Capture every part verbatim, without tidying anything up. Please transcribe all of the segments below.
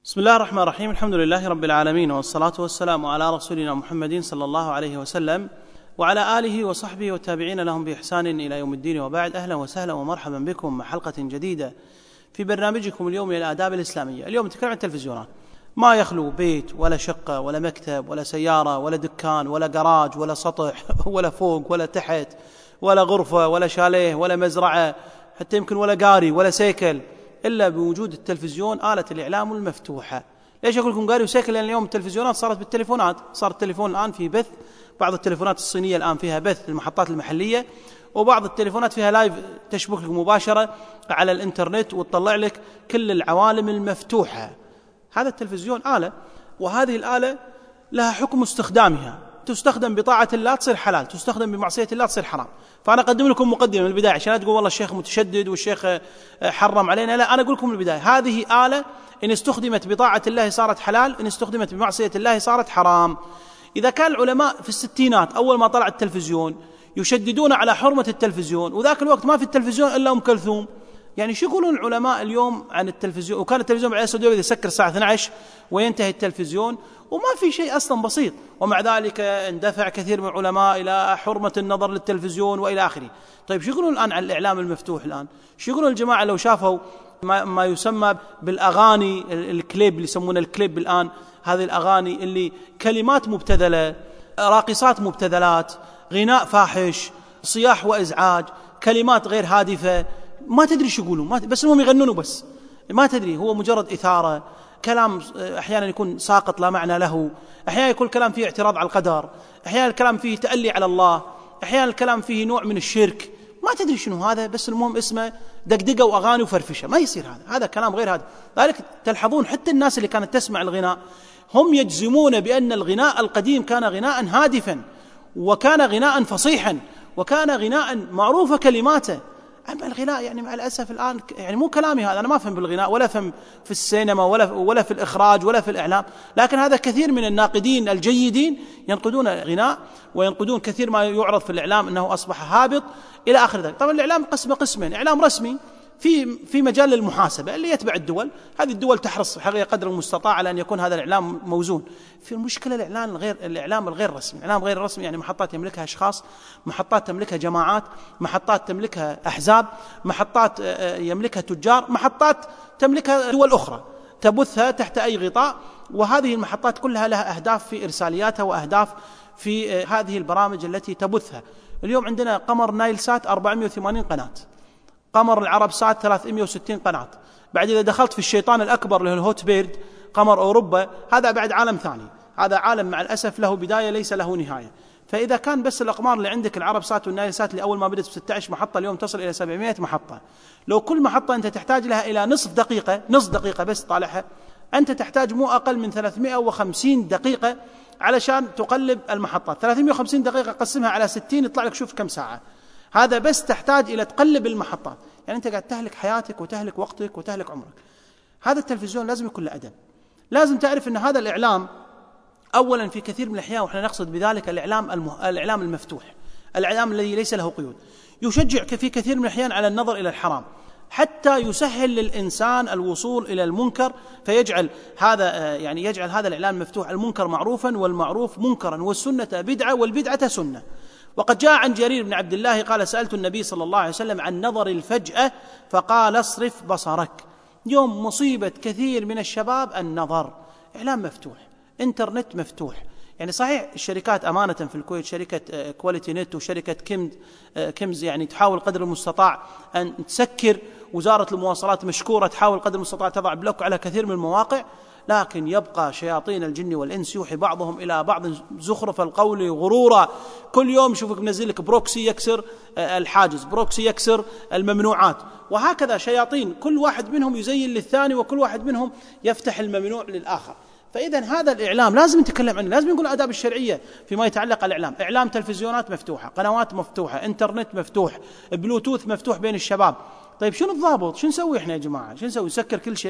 بسم الله الرحمن الرحيم. الحمد لله رب العالمين، والصلاة والسلام على رسولنا محمد صلى الله عليه وسلم وعلى آله وصحبه والتابعين لهم بإحسان إلى يوم الدين، وبعد. أهلا وسهلا ومرحبا بكم مع حلقة جديدة في برنامجكم اليوم الآداب الإسلامية. اليوم نتكلم عن التلفزيونات. ما يخلو بيت ولا شقة ولا مكتب ولا سيارة ولا دكان ولا جراج ولا سطح ولا فوق ولا تحت ولا غرفة ولا شاليه ولا مزرعة، حتى يمكن ولا قاري ولا سيكل، إلا بوجود التلفزيون آلة الإعلام المفتوحة. ليش أقول لكم قاري وسيكل؟ لأن اليوم التلفزيونات صارت بالتليفونات، صار التليفون الآن في بث. بعض التليفونات الصينية الآن فيها بث للمحطات المحلية، وبعض التليفونات فيها لايف، تشبك لك مباشرة على الإنترنت وتطلع لك كل العوالم المفتوحة. هذا التلفزيون آلة، وهذه الآلة لها حكم استخدامها، تستخدم بطاعة الله تصير حلال، تستخدم بمعصية الله تصير حرام. فأنا أقدم لكم مقدمة من البداية عشان لا تقول والله الشيخ متشدد والشيخ حرم علينا. لا، أنا أقول لكم من البداية هذه آلة إن استخدمت بطاعة الله صارت حلال، إن استخدمت بمعصية الله صارت حرام. إذا كان العلماء في الستينات أول ما طلع التلفزيون يشددون على حرمة التلفزيون، وذاك الوقت ما في التلفزيون إلا أم كلثوم، يعني شو يقولون العلماء اليوم عن التلفزيون؟ وكان التلفزيون بالعيال السعودية يسكر الساعة اثنتي عشرة وينتهي التلفزيون، وما في شيء أصلا بسيط. ومع ذلك اندفع كثير من العلماء إلى حرمة النظر للتلفزيون وإلى آخره. طيب شو يقولون الآن عن الإعلام المفتوح؟ الآن شو يقولون الجماعة لو شافوا ما, ما يسمى بالأغاني، الكليب اللي يسمونه الكليب الآن، هذه الأغاني اللي كلمات مبتذلة، راقصات مبتذلات، غناء فاحش، صياح وإزعاج، كلمات غير هادفة، ما تدري شو يقولون، بس هم يغنونوا، بس ما تدري، هو مجرد إثارة، كلام أحيانا يكون ساقط لا معنى له، أحيانا يكون الكلام فيه اعتراض على القدر، أحيانا الكلام فيه تألي على الله، أحيانا الكلام فيه نوع من الشرك، ما تدري شنو هذا، بس المهم اسمه دقدقة وأغاني وفرفشة. ما يصير هذا، هذا كلام غير هذا. ذلك تلحظون حتى الناس اللي كانت تسمع الغناء هم يجزمون بأن الغناء القديم كان غناء هادفا، وكان غناء فصيحا، وكان غناء معروفة كلماته. أما الغناء يعني مع الأسف الآن يعني مو كلامي هذا، أنا ما أفهم بالغناء ولا أفهم في السينما ولا ولا في الإخراج ولا في الإعلام، لكن هذا كثير من الناقدين الجيدين ينقدون الغناء وينقدون كثير ما يعرض في الإعلام أنه أصبح هابط إلى آخر ذلك. طبعا الإعلام قسم قسمين: إعلام رسمي في في مجال المحاسبة اللي يتبع الدول، هذه الدول تحرص حقيقة قدر المستطاع على أن يكون هذا الإعلام موزون. في المشكلة الإعلام الغير الإعلام الغير رسمي، الإعلام غير رسمي يعني محطات يملكها أشخاص، محطات تملكها جماعات، محطات تملكها أحزاب، محطات يملكها تجار، محطات تملكها دول أخرى تبثها تحت أي غطاء، وهذه المحطات كلها لها أهداف في إرسالياتها وأهداف في هذه البرامج التي تبثها. اليوم عندنا قمر نايل سات أربعمائة وثمانين قناة، قمر العرب سات ثلاثمائة وستين قناة، بعد إذا دخلت في الشيطان الأكبر اللي هو الهوت بيرد قمر أوروبا، هذا بعد عالم ثاني، هذا عالم مع الأسف له بداية ليس له نهاية. فإذا كان بس الأقمار اللي عندك العرب سات والنايل سات اللي أول ما بدأت بستة عشر محطة اليوم تصل إلى سبعمائة محطة، لو كل محطة أنت تحتاج لها إلى نصف دقيقة، نصف دقيقة بس طالعها، أنت تحتاج مو أقل من ثلاثمائة وخمسين دقيقة علشان تقلب المحطات. ثلاثمائة وخمسين دقيقة قسمها على ستين يطلع لك شوف كم ساعة. هذا بس تحتاج إلى تقلب المحطات، يعني أنت قاعد تهلك حياتك وتهلك وقتك وتهلك عمرك. هذا التلفزيون لازم يكون له أدب. لازم تعرف أن هذا الإعلام أولا في كثير من الأحيان، وإحنا نقصد بذلك الإعلام المه... الإعلام المفتوح، الإعلام الذي ليس له قيود، يشجع في كثير من الأحيان على النظر إلى الحرام حتى يسهل للإنسان الوصول إلى المنكر، فيجعل هذا يعني يجعل هذا الإعلام المفتوح المنكر معروفا والمعروف منكرا والسنة بدعة والبدعة سنة. وقد جاء عن جرير بن عبد الله قال: سألت النبي صلى الله عليه وسلم عن نظر الفجأة فقال: اصرف بصرك. يوم مصيبة كثير من الشباب النظر. إعلام مفتوح، إنترنت مفتوح، يعني صحيح الشركات أمانة في الكويت شركة كواليتي نت وشركة كيمز كيمز يعني تحاول قدر المستطاع أن تسكر، وزارة المواصلات مشكورة تحاول قدر المستطاع تضع بلوك على كثير من المواقع، لكن يبقى شياطين الجن والإنس يوحي بعضهم إلى بعض زخرف القول غرورا. كل يوم شوفك منزل لك بروكسي يكسر الحاجز، بروكسي يكسر الممنوعات، وهكذا شياطين كل واحد منهم يزين للثاني، وكل واحد منهم يفتح الممنوع للآخر. فإذا هذا الإعلام لازم نتكلم عنه، لازم نقول الآداب الشرعية فيما يتعلق الإعلام. إعلام تلفزيونات مفتوحة، قنوات مفتوحة، إنترنت مفتوح، بلوتوث مفتوح بين الشباب. طيب شنو الضابط؟ شنو نسوي إحنا يا جماعة؟ شنو نسوي؟ نسكر كل شيء؟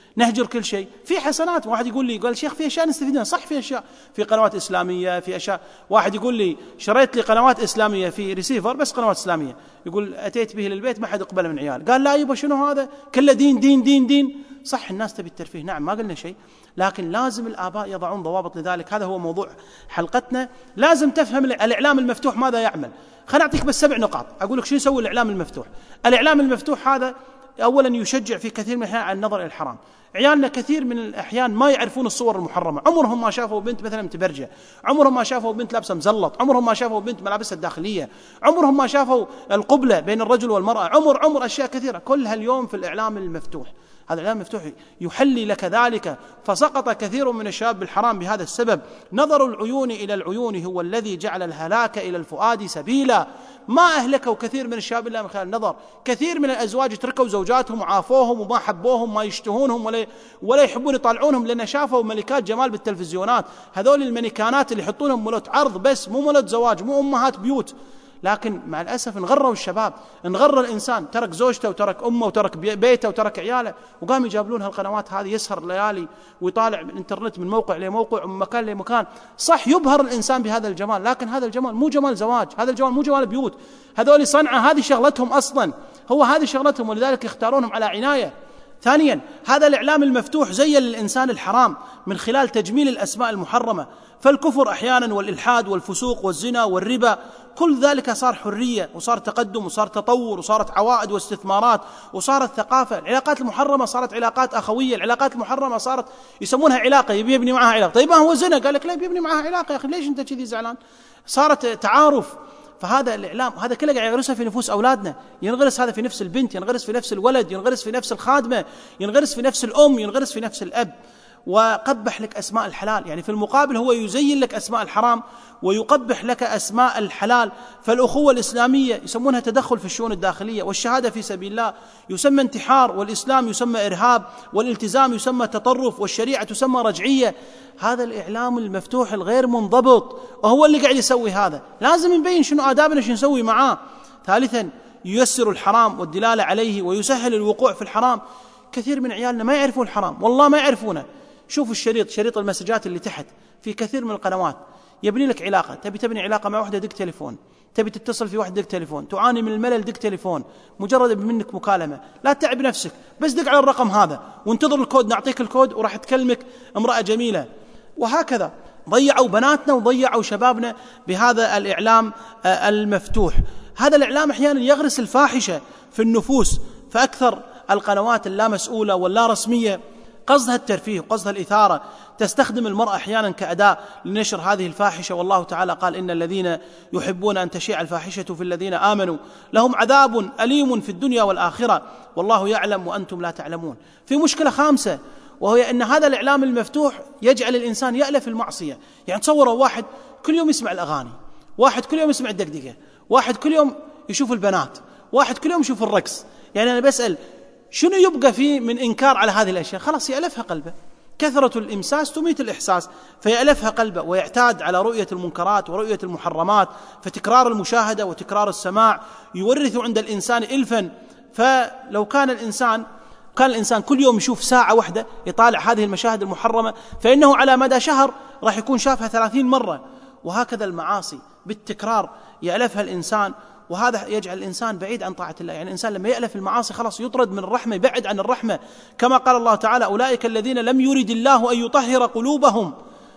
نهجر كل شيء. في حسنات. واحد يقول لي قال شيخ في أشياء نستفيد منها، صح في أشياء، في قنوات إسلامية، في أشياء. واحد يقول لي شريت لي قنوات إسلامية في ريسيفر بس قنوات إسلامية، يقول أتيت به للبيت ما حد يقبل من عيال، قال لا يبا شنو هذا كله دين دين دين دين. صح الناس تبي الترفيه، نعم ما قلنا شيء، لكن لازم الآباء يضعون ضوابط لذلك. هذا هو موضوع حلقتنا. لازم تفهم الإعلام المفتوح ماذا يعمل. خليني أعطيك بس سبع نقاط أقول لك شو يسوي الإعلام المفتوح. الإعلام المفتوح هذا أولا يشجع في كثير من الأحيان على النظر إلى الحرام. عيالنا كثير من الأحيان ما يعرفون الصور المحرمة، عمرهم ما شافوا بنت مثلا متبرجة، عمرهم ما شافوا بنت لابسة مزلط، عمرهم ما شافوا بنت ملابسها الداخلية، عمرهم ما شافوا القبلة بين الرجل والمرأة، عمر عمر أشياء كثيرة كلها اليوم في الإعلام المفتوح. هذا الإعلام المفتوح يحلي لك ذلك، فسقط كثير من الشباب بالحرام بهذا السبب. نظر العيون إلى العيون هو الذي جعل الهلاك إلى الفؤاد سبيلا. ما أهلكوا كثير من الشباب إلا من خلال النظر. كثير من الأزواج تركوا زوجاتهم وعافوهم وما حبوهم، ما يشتهونهم ولا ولا يحبون يطالعونهم، لأن شافوا ملكات جمال بالتلفزيونات. هذول الملكانات اللي يحطونهم مولات عرض بس، مو مولات زواج، مو أمهات بيوت. لكن مع الأسف انغروا الشباب، انغر الإنسان، ترك زوجته وترك أمه وترك بيته وترك عياله، وقام يجابلون هالقنوات هذه، يسهر ليالي ويطالع بالإنترنت من موقع لموقع ومن مكان لمكان. صح يبهر الإنسان بهذا الجمال، لكن هذا الجمال مو جمال زواج، هذا الجمال مو جمال بيوت. هذول صنعة، هذه شغلتهم أصلا، هو هذه شغلتهم، ولذلك يختارونهم على عناية. ثانيا هذا الإعلام المفتوح زين للإنسان الحرام من خلال تجميل الأسماء المحرمة، فالكفر أحيانا والإلحاد والفسوق والزنا والربا كل ذلك صار حرية، وصار تقدم، وصار تطور، وصارت عوائد واستثمارات، وصارت ثقافة. العلاقات المحرمة صارت علاقات أخوية، العلاقات المحرمة صارت يسمونها علاقة، يبي يبني معها علاقة. طيب ما هو زنا، قال لك لا يبي يبني معها علاقة، يا أخي ليش أنت كذي زعلان؟ صارت تعارف. فهذا الإعلام هذا كله قاعد يغرسها في نفوس أولادنا، ينغرس هذا في نفس البنت، ينغرس في نفس الولد، ينغرس في نفس الخادمة، ينغرس في نفس الأم، ينغرس في نفس الأب. وقبح لك أسماء الحلال، يعني في المقابل هو يزين لك أسماء الحرام ويقبح لك أسماء الحلال. فالأخوة الإسلامية يسمونها تدخل في الشؤون الداخلية، والشهادة في سبيل الله يسمى انتحار، والإسلام يسمى إرهاب، والالتزام يسمى تطرف، والشريعة تسمى رجعية. هذا الإعلام المفتوح الغير منضبط وهو اللي قاعد يسوي هذا. لازم نبين شنو آدابنا، شنو نسوي معاه. ثالثا ييسر الحرام والدلالة عليه ويسهل الوقوع في الحرام. كثير من عيالنا ما يعرفون الحرام، والله ما يعرفونه. شوفوا الشريط، شريط المسجات اللي تحت في كثير من القنوات يبني لك علاقة، تبي تبني علاقة مع واحدة دق تليفون، تبي تتصل في واحد دق تليفون، تعاني من الملل دق تليفون، مجرد منك مكالمة، لا تتعب نفسك، بس دق على الرقم هذا وانتظر الكود، نعطيك الكود وراح تكلمك امرأة جميلة. وهكذا ضيعوا بناتنا وضيعوا شبابنا بهذا الإعلام المفتوح. هذا الإعلام أحيانا يغرس الفاحشة في النفوس، فأكثر القنوات اللا مسؤولة واللا رسمية قصدها الترفيه وقصدها الإثارة، تستخدم المرأة أحيانا كأداة لنشر هذه الفاحشة. والله تعالى قال إن الذين يحبون أن تشيع الفاحشة في الذين آمنوا لهم عذاب أليم في الدنيا والآخرة والله يعلم وأنتم لا تعلمون. في مشكلة خامسة، وهي أن هذا الإعلام المفتوح يجعل الإنسان يألف المعصية. يعني تصوروا واحد كل يوم يسمع الأغاني، واحد كل يوم يسمع الدقدقة، واحد كل يوم يشوف البنات، واحد كل يوم يشوف الرقص. يعني أنا بسأل شنو يبقى فيه من إنكار على هذه الأشياء؟ خلاص يألفها قلبه. كثرة الإمساس تميت الإحساس، فيألفها قلبه ويعتاد على رؤية المنكرات ورؤية المحرمات. فتكرار المشاهدة وتكرار السماع يورث عند الإنسان إلفا. فلو كان الإنسان كان الإنسان كل يوم يشوف ساعة واحدة يطالع هذه المشاهد المحرمة، فإنه على مدى شهر راح يكون شافها ثلاثين مرة. وهكذا المعاصي بالتكرار يألفها الإنسان، وهذا يجعل الإنسان بعيد عن طاعة الله. يعني الإنسان لما يألف المعاصي خلاص يطرد من الرحمة، يبعد عن الرحمة، كما قال الله تعالى أولئك الذين لم يرد الله أن يطهر قلوبهم.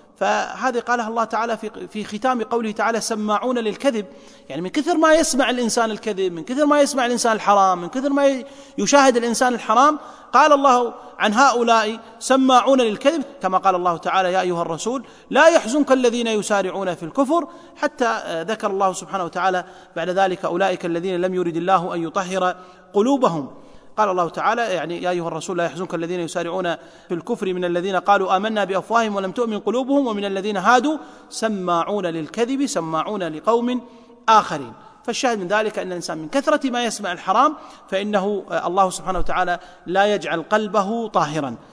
فهذه قالها الله تعالى في في ختام قوله تعالى سماعون للكذب. يعني من كثر ما يسمع الإنسان الكذب، من كثر ما يسمع الإنسان الحرام، من كثر ما يشاهد الإنسان الحرام، قال الله عن هؤلاء سماعون للكذب، كما قال الله تعالى يا أيها الرسول لا يحزنك الذين يسارعون في الكفر، حتى ذكر الله سبحانه وتعالى بعد ذلك أولئك الذين لم يرد الله أن يطهر قلوبهم. قال الله تعالى يعني يا أيها الرسول لا يحزنك الذين يسارعون في الكفر من الذين قالوا آمنا بأفواههم ولم تؤمن قلوبهم ومن الذين هادوا سماعون للكذب سماعون لقوم آخرين. فالشاهد من ذلك أن الإنسان من كثرة ما يسمع الحرام فإنه الله سبحانه وتعالى لا يجعل قلبه طاهرا.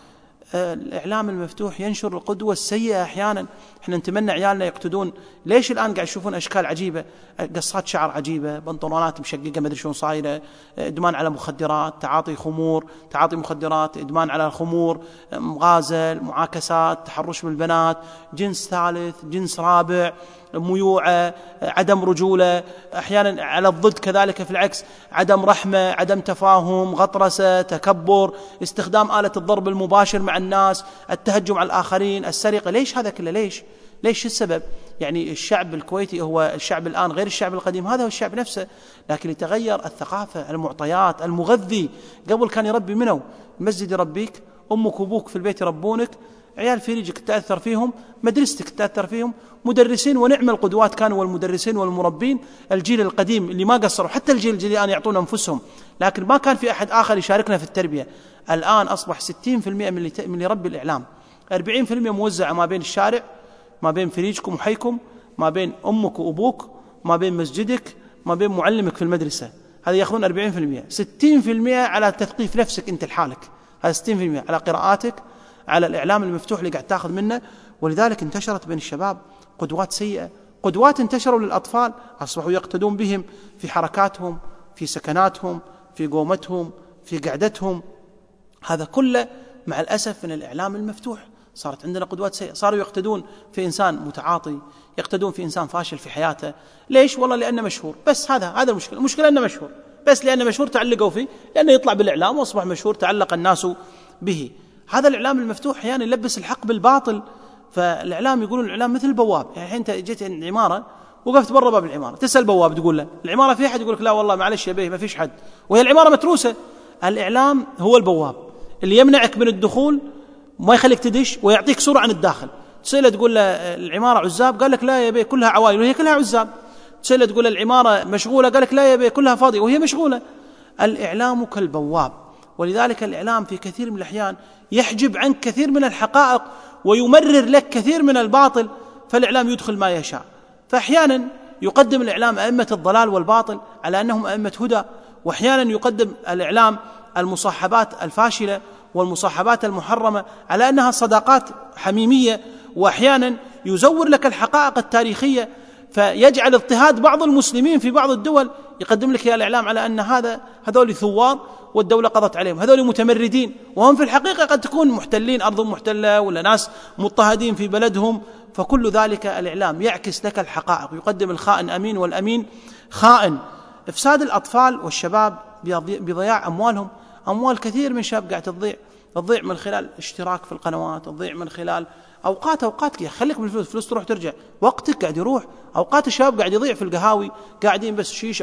الإعلام المفتوح ينشر القدوة السيئة أحيانا. إحنا نتمنى عيالنا يقتدون. ليش الآن قاعد يشوفون أشكال عجيبة، قصات شعر عجيبة، بنطلونات مشققة ما أدري شلون صايرة، إدمان على مخدرات، تعاطي خمور، تعاطي مخدرات، إدمان على الخمور، مغازل، معاكسات، تحرش بالبنات، جنس ثالث، جنس رابع، ميوعة، عدم رجولة، أحيانا على الضد كذلك في العكس، عدم رحمة، عدم تفاهم، غطرسة، تكبر، استخدام آلة الضرب المباشر مع الناس، التهجم على الآخرين، السرقة. ليش هذا كله؟ ليش؟ ليش السبب؟ يعني الشعب الكويتي هو الشعب الآن غير الشعب القديم، هذا هو الشعب نفسه، لكن يتغير الثقافة، المعطيات، المغذي. قبل كان يربي منه المسجد يربيك، أمك وأبوك في البيت يربونك، عيال في ريجك تأثر فيهم، مدرستك تأثر فيهم، مدرسين ونعم القدوات كانوا والمدرسين والمربين الجيل القديم اللي ما قصروا، حتى الجيل الجديد الآن يعطون أنفسهم، لكن ما كان في أحد آخر يشاركنا في التربية. الآن أصبح ستين بالمئة من اللي من يربي الإعلام، أربعين بالمئة موزعة ما بين الشارع، ما بين فريجكم وحيكم، ما بين أمك وأبوك، ما بين مسجدك، ما بين معلمك في المدرسة. هذا يأخذون أربعين بالمئة. ستين بالمئة على تثقيف نفسك أنت لحالك، هذا ستين بالمئة على قراءاتك، على الإعلام المفتوح اللي قاعد تأخذ منه. ولذلك انتشرت بين الشباب قدوات سيئة، قدوات انتشروا للأطفال أصبحوا يقتدون بهم في حركاتهم، في سكناتهم، في قومتهم، في قعدتهم. هذا كله مع الأسف من الإعلام المفتوح. صارت عندنا قدوات سيئة، صاروا يقتدون في إنسان متعاطي، يقتدون في إنسان فاشل في حياته. ليش؟ والله لأنه مشهور، بس هذا هذا المشكلة. المشكلة أنه مشهور، بس لأنه مشهور تعلقوا فيه، لأنه يطلع بالإعلام وأصبح مشهور تعلق الناس به. هذا الإعلام المفتوح أحيانا يلبس الحق بالباطل. فالإعلام يقولون الإعلام مثل البواب. يعني أنت جيت عند عمارة، وقفت برا باب العمارة، تسأل بواب تقول له العمارة في أحد؟ يقول لك لا والله معلش يا بيه ما فيش حد، وهي العمارة متروسة. الإعلام هو البواب اللي يمنعك من الدخول، ما يخليك تدش، ويعطيك صورة عن الداخل. تسأله تقول له العمارة عزاب، قال لك لا يا بيه كلها عوائل وهي كلها عزاب. تسأله تقول له العمارة مشغولة، قال لك لا يا بيه كلها فاضية وهي مشغولة. الإعلام كالبواب. ولذلك الإعلام في كثير من الأحيان يحجب عنك كثير من الحقائق ويمرر لك كثير من الباطل، فالإعلام يدخل ما يشاء. فأحيانا يقدم الإعلام أئمة الضلال والباطل على أنهم أئمة هدى، وأحيانا يقدم الإعلام المصاحبات الفاشلة والمصاحبات المحرمة على أنها صداقات حميمية، وأحيانا يزور لك الحقائق التاريخية فيجعل اضطهاد بعض المسلمين في بعض الدول، يقدم لك يا الإعلام على أن هذا هذول ثوار والدولة قضت عليهم، هذول متمردين، وهم في الحقيقة قد تكون محتلين أرضهم محتلة ولا ناس مضطهدين في بلدهم. فكل ذلك الإعلام يعكس لك الحقائق، يقدم الخائن أمين والأمين خائن. إفساد الأطفال والشباب بضياع أموالهم، أموال كثير من شاب قاعد تضيع، تضيع من خلال اشتراك في القنوات، تضيع من خلال أوقات أوقات خليك من الفلوس، فلوس تروح ترجع، وقتك قاعد يروح. أوقات الشباب قاعد يضيع في القهاوي، قاعدين بس شيشة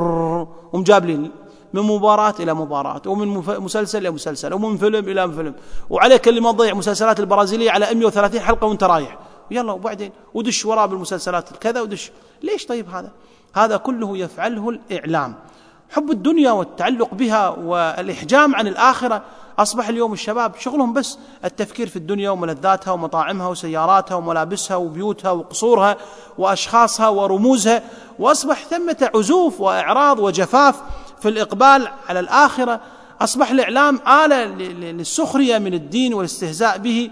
ومجابلين من مباراة إلى مباراة، ومن مسلسل إلى مسلسل، ومن فيلم إلى فيلم، وعليك اللي ما تضيع مسلسلات البرازيلية على مئة وثلاثين حلقة وانت رايح، يلا وبعدين ودش وراء بالمسلسلات كذا ودش. ليش طيب هذا؟ هذا كله يفعله الإعلام. حب الدنيا والتعلق بها والإحجام عن الآخرة. أصبح اليوم الشباب شغلهم بس التفكير في الدنيا وملذاتها ومطاعمها وسياراتها وملابسها وبيوتها وقصورها وأشخاصها ورموزها، وأصبح ثمة عزوف وإعراض وجفاف في الإقبال على الآخرة. أصبح الإعلام آلة للسخرية من الدين والاستهزاء به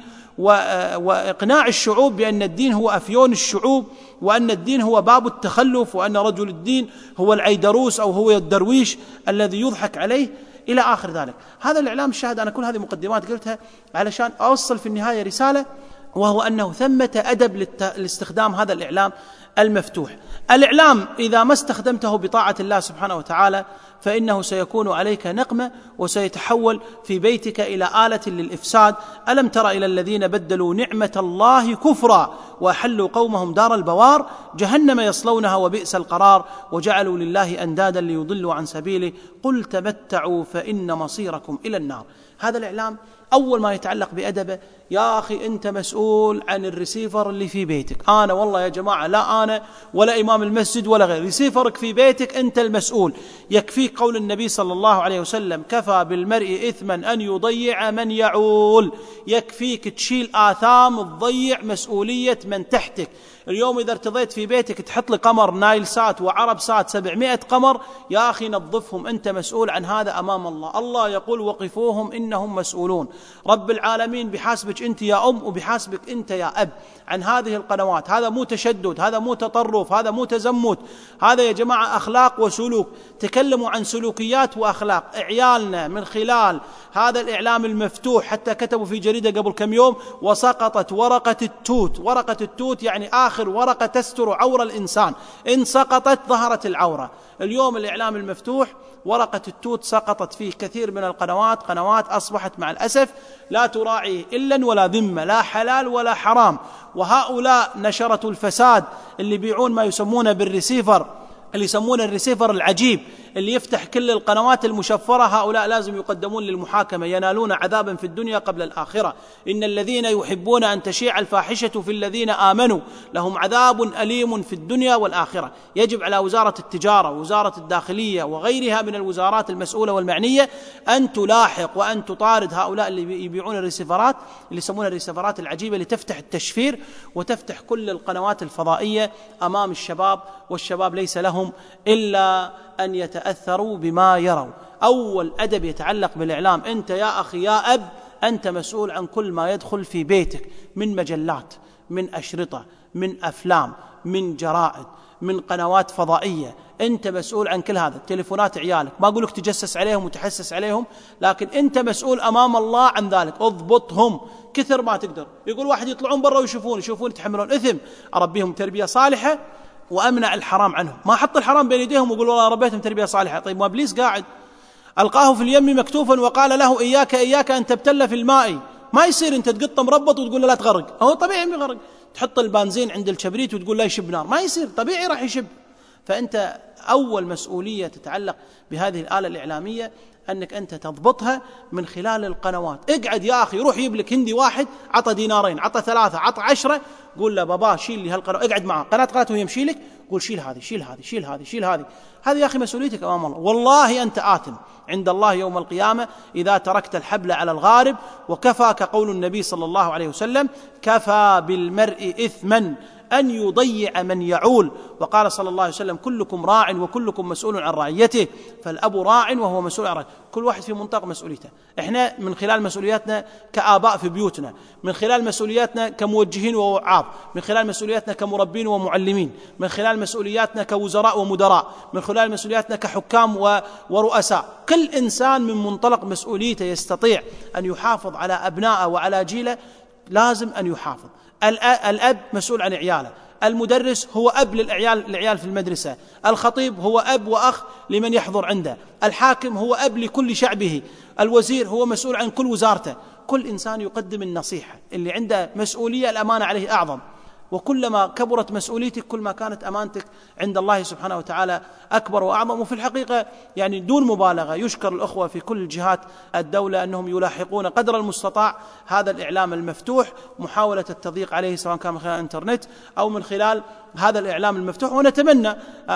وإقناع الشعوب بأن الدين هو أفيون الشعوب، وأن الدين هو باب التخلف، وأن رجل الدين هو العيدروس أو هو الدرويش الذي يضحك عليه إلى آخر ذلك. هذا الإعلام الشاهد. أنا كل هذه مقدمات قلتها علشان أوصل في النهاية رسالة، وهو أنه ثمة أدب لاستخدام هذا الإعلام المفتوح. الإعلام إذا ما استخدمته بطاعة الله سبحانه وتعالى فإنه سيكون عليك نقمة، وسيتحول في بيتك إلى آلة للإفساد. ألم تر إلى الذين بدلوا نعمة الله كفرا وأحلوا قومهم دار البوار جهنم يصلونها وبئس القرار وجعلوا لله أندادا ليضلوا عن سبيله قل تمتعوا فإن مصيركم إلى النار. هذا الإعلام أول ما يتعلق بأدبه يا أخي أنت مسؤول عن الريسيفر اللي في بيتك. أنا والله يا جماعة لا أنا ولا إمام المسجد ولا غير، ريسيفرك في بيتك أنت المسؤول. يكفيك قول النبي صلى الله عليه وسلم: كفى بالمرء إثما أن يضيع من يعول. يكفيك تشيل آثام تضيع مسؤولية من تحتك. اليوم إذا ارتضيت في بيتك تحط لي قمر نايل سات وعرب سات سبعمائة قمر، يا أخي نظفهم، أنت مسؤول عن هذا أمام الله. الله يقول: وقفوهم إنهم مسؤولون. رب العالمين بحاسبك أنت يا أم وبحاسبك أنت يا أب عن هذه القنوات. هذا مو تشدد، هذا مو تطرف، هذا مو تزمت، هذا يا جماعة أخلاق وسلوك. تكلموا عن سلوكيات وأخلاق عيالنا من خلال هذا الإعلام المفتوح. حتى كتبوا في جريدة قبل كم يوم: وسقطت ورقة التوت. ورقة التوت يعني آخر ورقة تستر عور الإنسان، إن سقطت ظهرت العورة. اليوم الإعلام المفتوح ورقة التوت سقطت فيه كثير من القنوات. قنوات أصبحت مع الأسف لا تراعي إلا ولا ذمة، لا حلال ولا حرام. وهؤلاء نشرة الفساد اللي بيعون ما يسمونه بالريسيفر، اللي يسمونه الريسيفر العجيب اللي يفتح كل القنوات المشفرة، هؤلاء لازم يقدمون للمحاكمة، ينالون عذابا في الدنيا قبل الآخرة. إن الذين يحبون أن تشيع الفاحشة في الذين آمنوا لهم عذاب أليم في الدنيا والآخرة. يجب على وزارة التجارة ووزارة الداخلية وغيرها من الوزارات المسؤولة والمعنية أن تلاحق وأن تطارد هؤلاء اللي يبيعون الريسيفرات، اللي يسمونها الريسيفرات العجيبة، اللي تفتح التشفير وتفتح كل القنوات الفضائية أمام الشباب، والشباب ليس لهم إلا أن يتأثروا بما يروا. أول أدب يتعلق بالإعلام: أنت يا أخي يا أب أنت مسؤول عن كل ما يدخل في بيتك من مجلات، من أشرطة، من أفلام، من جرائد، من قنوات فضائية. أنت مسؤول عن كل هذا. تليفونات عيالك ما أقولك تجسس عليهم وتحسس عليهم، لكن أنت مسؤول أمام الله عن ذلك. اضبطهم كثر ما تقدر. يقول واحد يطلعون برا ويشوفون يشوفون يتحملون إثم، أربيهم تربية صالحة وأمنع الحرام عنهم. ما حط الحرام بين يديهم ويقول والله ربيتهم تربية صالحة. طيب ما إبليس قاعد ألقاه في اليم مكتوفا وقال له: إياك إياك أن تبتل في الماء. ما يصير أنت تقط مربط وتقول له لا تغرق. هو طبيعي يغرق. تحط البنزين عند الكبريت وتقول لا يشب نار، ما يصير، طبيعي راح يشب. فأنت أول مسؤولية تتعلق بهذه الآلة الإعلامية أنك أنت تضبطها من خلال القنوات. اقعد يا أخي، روح يبلك هندي واحد عطى دينارين، عطى ثلاثة، عطى عشرة، قول له بابا شيل لي هالقناة. اقعد معه قناة قناة وهي يمشي لك، قول شيل هذه شيل هذه شيل هذه شيل هذه. هذه يا أخي مسؤوليتك أمام الله. والله أنت آثم عند الله يوم القيامة إذا تركت الحبل على الغارب. وكفاك قول النبي صلى الله عليه وسلم: كفى بالمرء إثما أن يضيع من يعول. وقال صلى الله عليه وسلم: كلكم راع وكلكم مسؤول عن رعيته. فالأب راع وهو مسؤول عن رعيته. كل واحد في منطقة مسؤوليته. إحنا من خلال مسؤولياتنا كآباء في بيوتنا، من خلال مسؤولياتنا كموجهين ووعاظ، من خلال مسؤولياتنا كمربين ومعلمين، من خلال مسؤولياتنا كوزراء ومدراء، من خلال مسؤولياتنا كحكام ورؤساء. كل إنسان من منطلق مسؤوليته يستطيع أن يحافظ على أبنائه وعلى جيله، لازم أن يحافظ. الأب مسؤول عن عياله، المدرس هو أب للعيال العيال في المدرسة، الخطيب هو أب وأخ لمن يحضر عنده، الحاكم هو أب لكل شعبه، الوزير هو مسؤول عن كل وزارته. كل إنسان يقدم النصيحة. اللي عنده مسؤولية الأمانة عليه أعظم، وكلما كبرت مسؤوليتك كل ما كانت أمانتك عند الله سبحانه وتعالى أكبر وأعظم. وفي الحقيقة يعني دون مبالغة يشكر الأخوة في كل جهات الدولة أنهم يلاحقون قدر المستطاع هذا الإعلام المفتوح، محاولة التضييق عليه سواء كان من خلال الإنترنت أو من خلال هذا الإعلام المفتوح. ونتمنى،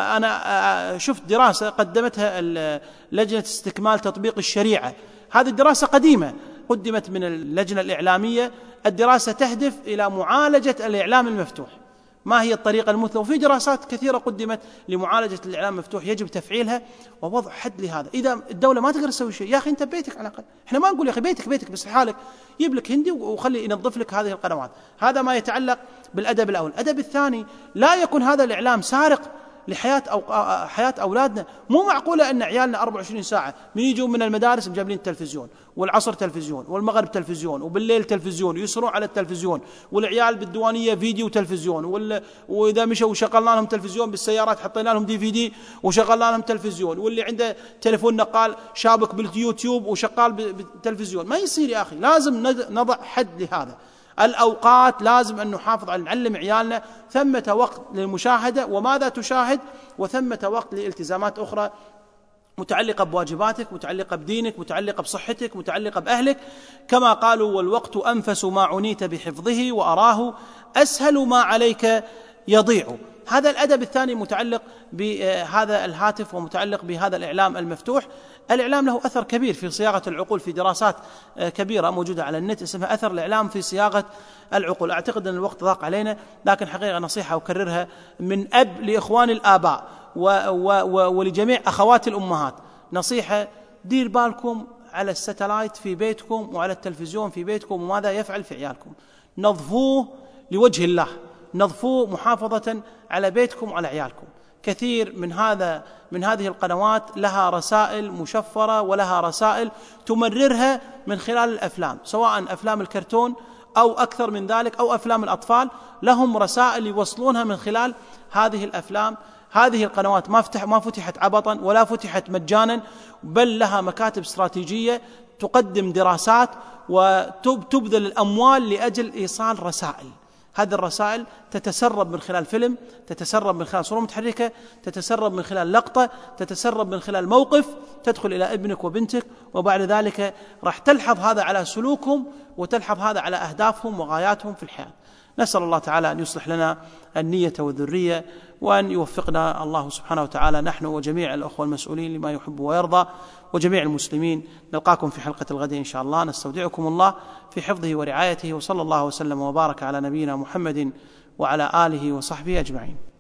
أنا شفت دراسة قدمتها لجنة استكمال تطبيق الشريعة، هذه الدراسة قديمة قدمت من اللجنة الإعلامية. الدراسة تهدف إلى معالجة الإعلام المفتوح، ما هي الطريقة المثلى. وفي دراسات كثيرة قدمت لمعالجة الإعلام المفتوح يجب تفعيلها ووضع حد لهذا. إذا الدولة ما تقدر تسوي شيء، يا أخي أنت بيتك على الأقل، إحنا ما نقول يا أخي بيتك بيتك بس حالك، يجيب لك هندي وخلي ينظف لك هذه القنوات. هذا ما يتعلق بالأدب الأول. الأدب الثاني: لا يكون هذا الإعلام سارق لحياة أو حياة أولادنا. مو معقولة أن عيالنا أربعة وعشرين ساعة من يجون من المدارس مجابلين التلفزيون، والعصر تلفزيون، والمغرب تلفزيون، وبالليل تلفزيون، يسرون على التلفزيون، والعيال بالديوانية فيديو تلفزيون، وإذا مشوا وشغلنا لهم تلفزيون بالسيارات حطينا لهم دي في دي وشغلنا لهم تلفزيون، واللي عنده تلفون نقال شابك باليوتيوب وشغال بالتلفزيون. ما يصير يا أخي، لازم نضع حد لهذا. الأوقات لازم أن نحافظ على نعلم عيالنا ثمة وقت للمشاهدة وماذا تشاهد، وثمة وقت لالتزامات أخرى متعلقة بواجباتك، متعلقة بدينك، متعلقة بصحتك، متعلقة بأهلك، كما قالوا: والوقت أنفس ما عنيت بحفظه وأراه أسهل ما عليك يضيع. هذا الأدب الثاني متعلق بهذا الهاتف ومتعلق بهذا الإعلام المفتوح. الإعلام له أثر كبير في صياغة العقول، في دراسات كبيرة موجودة على النت اسمها أثر الإعلام في صياغة العقول. أعتقد أن الوقت ضاق علينا، لكن حقيقة نصيحة أكررها من أب لإخوان الآباء ولجميع أخوات الأمهات، نصيحة: دير بالكم على الستلايت في بيتكم وعلى التلفزيون في بيتكم وماذا يفعل في عيالكم. نظفوه لوجه الله، نظفوه محافظة على بيتكم وعلى عيالكم. كثير من هذا من هذه القنوات لها رسائل مشفرة ولها رسائل تمررها من خلال الأفلام، سواء أفلام الكرتون أو أكثر من ذلك أو أفلام الأطفال، لهم رسائل يوصلونها من خلال هذه الأفلام. هذه القنوات ما فتح ما فتحت عبطا ولا فتحت مجانا، بل لها مكاتب استراتيجية تقدم دراسات وتبذل الأموال لأجل إيصال رسائل. هذه الرسائل تتسرب من خلال فيلم، تتسرب من خلال صورة متحركة، تتسرب من خلال لقطة، تتسرب من خلال موقف، تدخل إلى ابنك وبنتك، وبعد ذلك راح تلحظ هذا على سلوكهم وتلحظ هذا على أهدافهم وغاياتهم في الحياة. نسأل الله تعالى أن يصلح لنا النية والذرية، وأن يوفقنا الله سبحانه وتعالى نحن وجميع الأخوة المسؤولين لما يحب ويرضى، وجميع المسلمين. نلقاكم في حلقة الغد إن شاء الله. نستودعكم الله في حفظه ورعايته، وصلى الله وسلم وبارك على نبينا محمد وعلى آله وصحبه أجمعين.